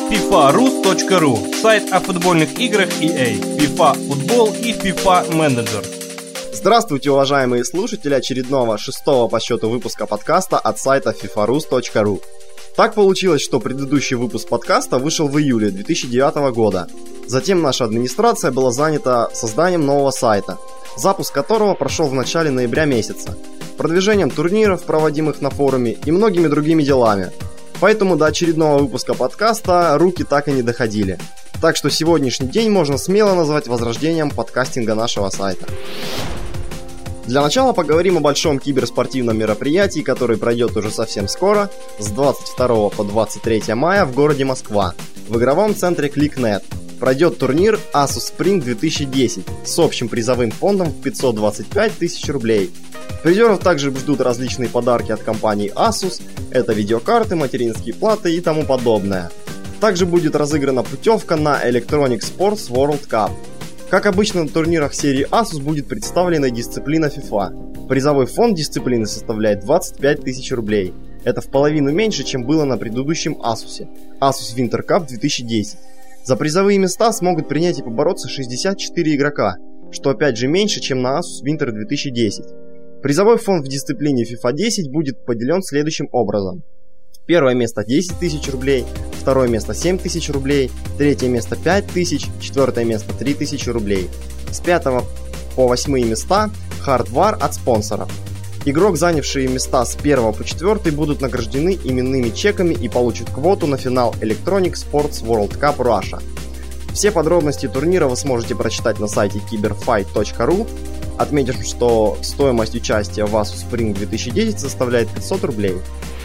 fifarus.ru – сайт о футбольных играх EA, FIFA Футбол и FIFA Manager. Здравствуйте, уважаемые слушатели очередного 6-го по счету выпуска подкаста от сайта fifarus.ru. Так получилось, что предыдущий выпуск подкаста вышел в июле 2009 года. Затем наша администрация была занята созданием нового сайта, запуск которого прошел в начале ноября месяца, продвижением турниров, проводимых на форуме, и многими другими делами. Поэтому до очередного выпуска подкаста руки так и не доходили. Так что сегодняшний день можно смело назвать возрождением подкастинга нашего сайта. Для начала поговорим о большом киберспортивном мероприятии, которое пройдет уже совсем скоро, с 22 по 23 мая в городе Москва, в игровом центре ClickNet. Пройдет турнир Asus Spring 2010 с общим призовым фондом в 525 тысяч рублей. Призеров также ждут различные подарки от компании Asus, это видеокарты, материнские платы и тому подобное. Также будет разыграна путевка на Electronic Sports World Cup. Как обычно на турнирах серии Asus будет представлена дисциплина FIFA. Призовой фонд дисциплины составляет 25 тысяч рублей. Это в половину меньше, чем было на предыдущем Asus Winter Cup 2010. За призовые места смогут принять и побороться 64 игрока, что опять же меньше, чем на Asus Winter 2010. Призовой фонд в дисциплине FIFA 10 будет поделен следующим образом. Первое место 10 тысяч рублей, второе место 7 тысяч рублей, третье место 5 тысяч, четвертое место 3 тысячи рублей. С 5 по 8 места хардвар от спонсоров. Игрок, занявшие места с 1 по 4, будут награждены именными чеками и получат квоту на финал Electronic Sports World Cup Russia. Все подробности турнира вы сможете прочитать на сайте cyberfight.ru. Отметим, что стоимость участия в Asus Spring 2010 составляет 500 рублей.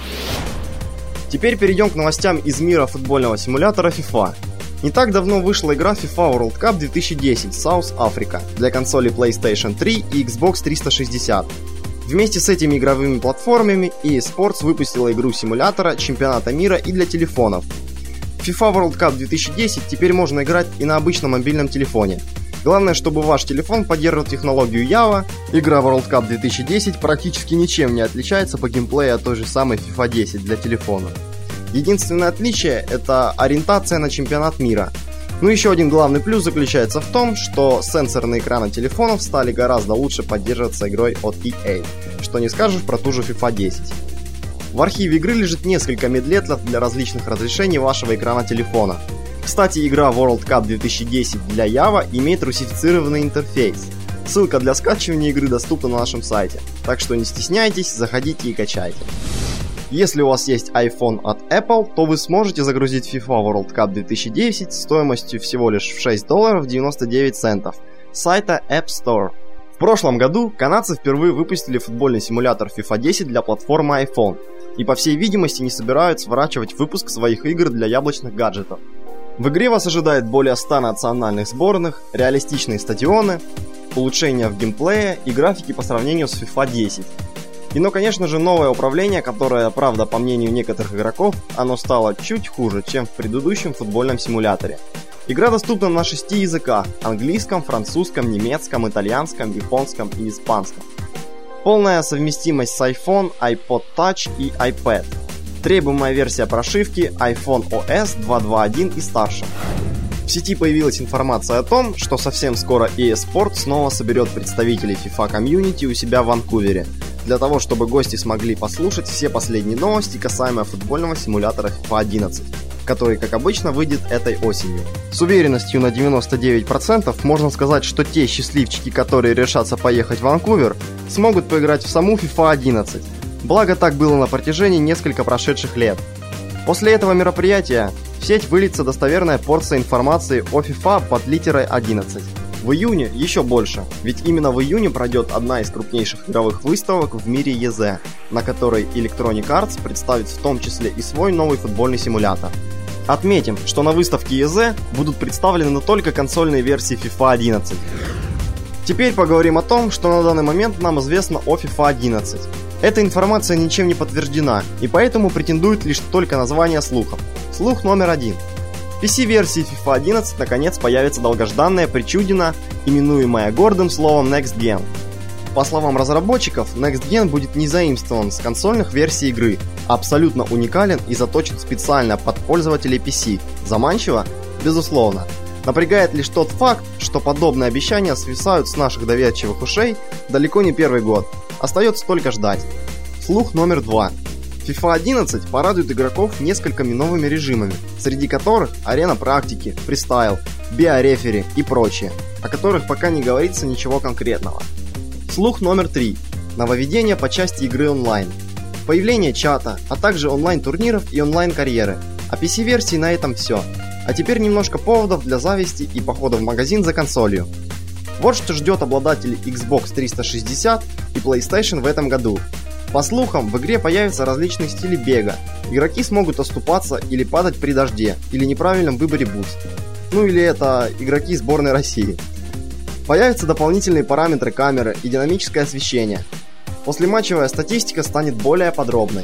Теперь перейдем к новостям из мира футбольного симулятора FIFA. Не так давно вышла игра FIFA World Cup 2010 South Africa для консолей PlayStation 3 и Xbox 360. Вместе с этими игровыми платформами EA Sports выпустила игру симулятора чемпионата мира и для телефонов. В FIFA World Cup 2010 теперь можно играть и на обычном мобильном телефоне. Главное, чтобы ваш телефон поддерживал технологию Java. Игра World Cup 2010 практически ничем не отличается по геймплею от той же самой FIFA 10 для телефона. Единственное отличие – это ориентация на чемпионат мира. Ну еще один главный плюс заключается в том, что сенсорные экраны телефонов стали гораздо лучше поддерживаться игрой от EA, что не скажешь про ту же FIFA 10. В архиве игры лежит несколько медлетлов для различных разрешений вашего экрана телефона. Кстати, игра World Cup 2010 для Java имеет русифицированный интерфейс. Ссылка для скачивания игры доступна на нашем сайте, так что не стесняйтесь, заходите и качайте. Если у вас есть iPhone от Apple, то вы сможете загрузить FIFA World Cup 2010 стоимостью всего лишь в $6.99 с сайта App Store. В прошлом году канадцы впервые выпустили футбольный симулятор FIFA 10 для платформы iPhone и, по всей видимости, не собираются сворачивать выпуск своих игр для яблочных гаджетов. В игре вас ожидает более 100 национальных сборных, реалистичные стадионы, улучшения в геймплее и графике по сравнению с FIFA 10. И, конечно же, новое управление, которое, правда, по мнению некоторых игроков, оно стало чуть хуже, чем в предыдущем футбольном симуляторе. Игра доступна на 6 языках – английском, французском, немецком, итальянском, японском и испанском. Полная совместимость с iPhone, iPod Touch и iPad. Требуемая версия прошивки iPhone OS 2.2.1 и старше. В сети появилась информация о том, что совсем скоро EA Sports снова соберет представителей FIFA комьюнити у себя в Ванкувере, для того, чтобы гости смогли послушать все последние новости касаемо футбольного симулятора FIFA 11, который, как обычно, выйдет этой осенью. С уверенностью на 99% можно сказать, что те счастливчики, которые решатся поехать в Ванкувер, смогут поиграть в саму FIFA 11. Благо так было на протяжении нескольких прошедших лет. После этого мероприятия в сеть выльется достоверная порция информации о FIFA под литерой 11. В июне еще больше, ведь именно в июне пройдет одна из крупнейших игровых выставок в мире EZ, на которой Electronic Arts представит в том числе и свой новый футбольный симулятор. Отметим, что на выставке EZ будут представлены только консольные версии FIFA 11. Теперь поговорим о том, что на данный момент нам известно о FIFA 11. Эта информация ничем не подтверждена, и поэтому претендует лишь только название слухов. Слух номер 1. В PC-версии FIFA 11 наконец появится долгожданная причудина, именуемая гордым словом Next Gen. По словам разработчиков, Next Gen будет не заимствован с консольных версий игры, а абсолютно уникален и заточен специально под пользователей PC. Заманчиво? Безусловно. Напрягает лишь тот факт, что подобные обещания свисают с наших доверчивых ушей далеко не первый год. Остается только ждать. Слух номер 2. FIFA 11 порадует игроков несколькими новыми режимами, среди которых арена практики, фристайл, биорефери и прочее, о которых пока не говорится ничего конкретного. Слух номер 3. Нововведения по части игры онлайн. Появление чата, а также онлайн-турниров и онлайн-карьеры. А PC-версии на этом все. А теперь немножко поводов для зависти и похода в магазин за консолью. Вот что ждет обладателей Xbox 360 и PlayStation в этом году. По слухам, в игре появятся различные стили бега. Игроки смогут оступаться или падать при дожде, или неправильном выборе бутс. Ну или это игроки сборной России. Появятся дополнительные параметры камеры и динамическое освещение. Послематчевая статистика станет более подробной.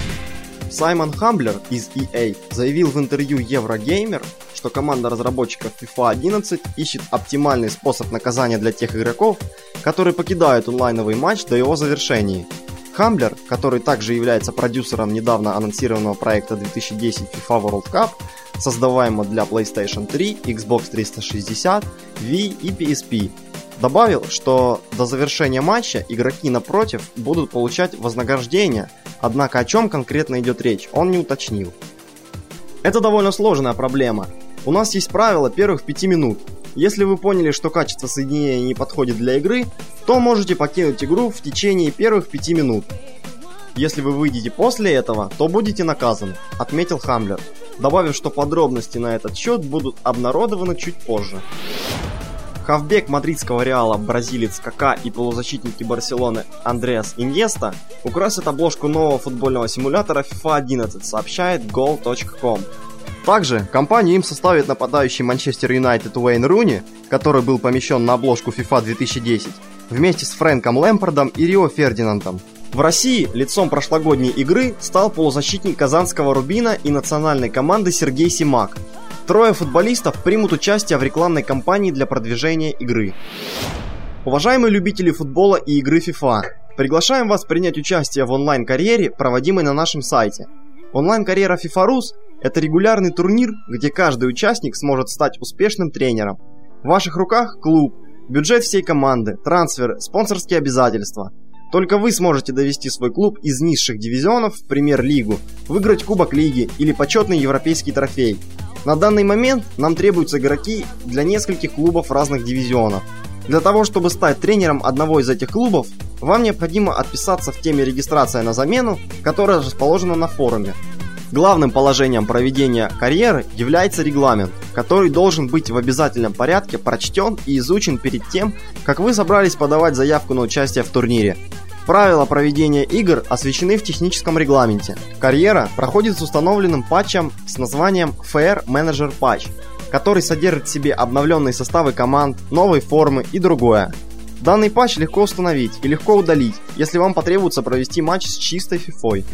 Саймон Хамблер из EA заявил в интервью Eurogamer, что команда разработчиков FIFA 11 ищет оптимальный способ наказания для тех игроков, которые покидают онлайновый матч до его завершения. Хамблер, который также является продюсером недавно анонсированного проекта 2010 FIFA World Cup, создаваемого для PlayStation 3, Xbox 360, Wii и PSP, добавил, что до завершения матча игроки напротив будут получать вознаграждение, однако о чем конкретно идет речь, он не уточнил. Это довольно сложная проблема. У нас есть правило первых 5 минут. Если вы поняли, что качество соединения не подходит для игры, то можете покинуть игру в течение первых 5 минут. Если вы выйдете после этого, то будете наказаны, отметил Хамблер, добавив, что подробности на этот счет будут обнародованы чуть позже. Хавбек мадридского Реала, бразилец Кака и полузащитники Барселоны Андреас Иньеста украсят обложку нового футбольного симулятора FIFA 11, сообщает Goal.com. Также компанию им составит нападающий Манчестер Юнайтед Уэйн Руни, который был помещен на обложку FIFA 2010, вместе с Фрэнком Лэмпардом и Рио Фердинандом. В России лицом прошлогодней игры стал полузащитник казанского Рубина и национальной команды Сергей Симак. 3 футболистов примут участие в рекламной кампании для продвижения игры. Уважаемые любители футбола и игры FIFA, приглашаем вас принять участие в онлайн-карьере, проводимой на нашем сайте. Онлайн-карьера FIFA Rus – это регулярный турнир, где каждый участник сможет стать успешным тренером. В ваших руках клуб, бюджет всей команды, трансферы, спонсорские обязательства. Только вы сможете довести свой клуб из низших дивизионов в премьер-лигу, выиграть Кубок Лиги или почетный европейский трофей. На данный момент нам требуются игроки для нескольких клубов разных дивизионов. Для того, чтобы стать тренером одного из этих клубов, вам необходимо отписаться в теме «Регистрация на замену», которая расположена на форуме. Главным положением проведения карьеры является регламент, который должен быть в обязательном порядке прочтен и изучен перед тем, как вы собрались подавать заявку на участие в турнире. Правила проведения игр освещены в техническом регламенте. Карьера проходит с установленным патчем с названием Fair Manager Patch, который содержит в себе обновленные составы команд, новые формы и другое. Данный патч легко установить и легко удалить, если вам потребуется провести матч с чистой фифой.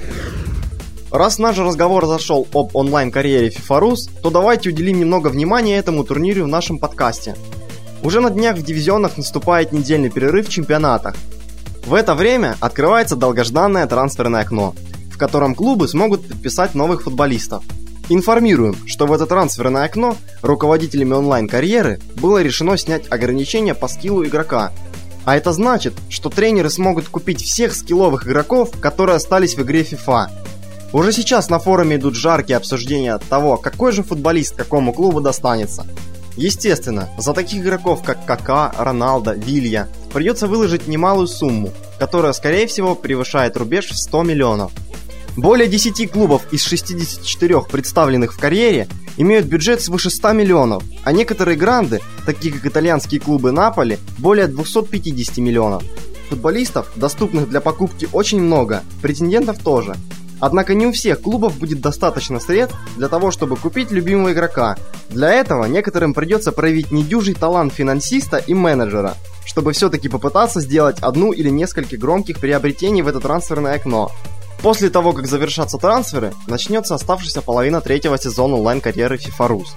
Раз наш разговор зашел об онлайн-карьере FIFA Rus, то давайте уделим немного внимания этому турниру в нашем подкасте. Уже на днях в дивизионах наступает недельный перерыв в чемпионатах. В это время открывается долгожданное трансферное окно, в котором клубы смогут подписать новых футболистов. Информируем, что в это трансферное окно руководителями онлайн-карьеры было решено снять ограничения по скиллу игрока. А это значит, что тренеры смогут купить всех скилловых игроков, которые остались в игре FIFA. Уже сейчас на форуме идут жаркие обсуждения того, какой же футболист какому клубу достанется. Естественно, за таких игроков, как Кака, Роналдо, Вилья, придется выложить немалую сумму, которая, скорее всего, превышает рубеж в 100 миллионов. Более 10 клубов из 64 представленных в карьере имеют бюджет свыше 100 миллионов, а некоторые гранды, такие как итальянские клубы Наполи, более 250 миллионов. Футболистов, доступных для покупки, очень много, претендентов тоже. Однако не у всех клубов будет достаточно средств для того, чтобы купить любимого игрока. Для этого некоторым придется проявить недюжий талант финансиста и менеджера, чтобы все-таки попытаться сделать одну или несколько громких приобретений в это трансферное окно. После того, как завершатся трансферы, начнется оставшаяся половина третьего сезона онлайн-карьеры FIFA Rus.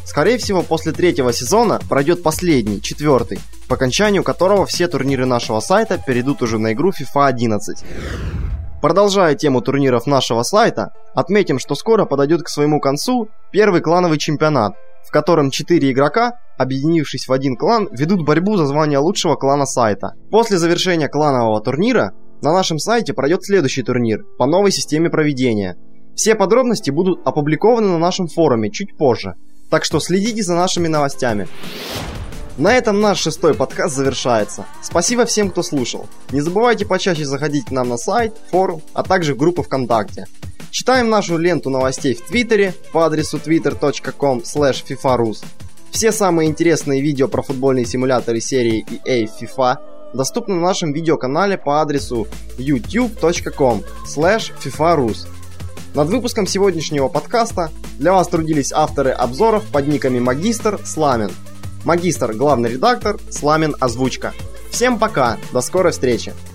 Скорее всего, после 3-го сезона пройдет последний, 4-й, по окончанию которого все турниры нашего сайта перейдут уже на игру FIFA 11. Продолжая тему турниров нашего сайта, отметим, что скоро подойдет к своему концу первый клановый чемпионат, в котором 4 игрока, объединившись в один клан, ведут борьбу за звание лучшего клана сайта. После завершения кланового турнира на нашем сайте пройдет следующий турнир по новой системе проведения. Все подробности будут опубликованы на нашем форуме чуть позже, так что следите за нашими новостями. На этом наш 6-й подкаст завершается. Спасибо всем, кто слушал. Не забывайте почаще заходить к нам на сайт, форум, а также в группу ВКонтакте. Читаем нашу ленту новостей в Твиттере по адресу twitter.com/fifarus. Все самые интересные видео про футбольные симуляторы серии EA FIFA доступны на нашем видеоканале по адресу youtube.com/fifarus. Над выпуском сегодняшнего подкаста для вас трудились авторы обзоров под никами Магистр, Сламин. Магистр — главный редактор, Сламин — озвучка. Всем пока, до скорой встречи!